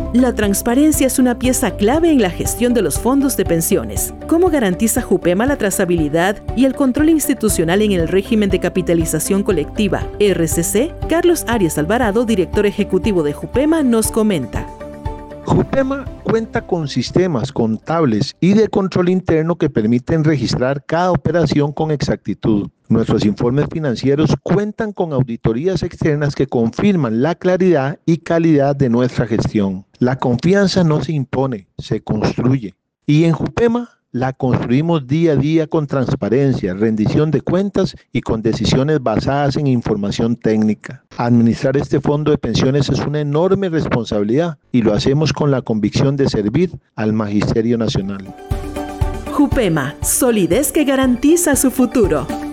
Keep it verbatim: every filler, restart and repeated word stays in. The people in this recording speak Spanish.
La transparencia es una pieza clave en la gestión de los fondos de pensiones. ¿Cómo garantiza Jupema la trazabilidad y el control institucional en el régimen de capitalización colectiva, R C C? Carlos Arias Alvarado, director ejecutivo de Jupema, nos comenta. Jupema cuenta con sistemas contables y de control interno que permiten registrar cada operación con exactitud. Nuestros informes financieros cuentan con auditorías externas que confirman la claridad y calidad de nuestra gestión. La confianza no se impone, se construye. Y en Jupema la construimos día a día con transparencia, rendición de cuentas y con decisiones basadas en información técnica. Administrar este fondo de pensiones es una enorme responsabilidad y lo hacemos con la convicción de servir al Magisterio Nacional. Jupema, solidez que garantiza su futuro.